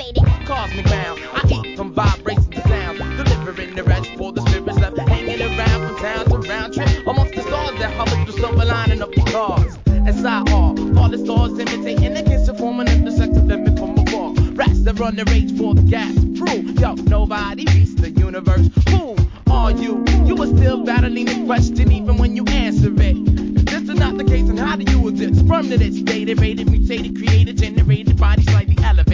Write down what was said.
elevated, cosmic bound. I eat from vibrations to sound, delivering the rest for the spirits left hanging around from town to round trip amongst the stars that hover through silver lining of the cars. S.I.R. Falling stars imitating the kiss of woman of the sex of living from afar. Rats that run the rage for the gas prove, yo, nobody beats the universe. Who are you? You are still battling the question even when you answer it. If this is not the case, then how do you exist? From to this state, rated, mutated, created, generated body slightly elevated.